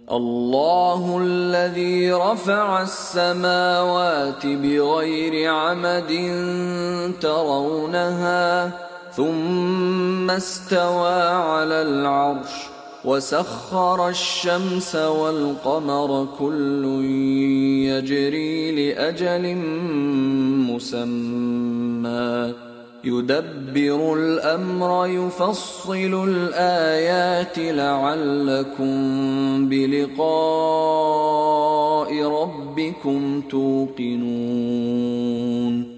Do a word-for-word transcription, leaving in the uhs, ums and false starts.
الله الذي رفع السماوات بغير عمد ترونها ثم استوى على العرش وسخر الشمس والقمر كل يجري لأجل مسمى يدبر الأمر يفصل الآيات لعلكم بلقاء ربكم توقنون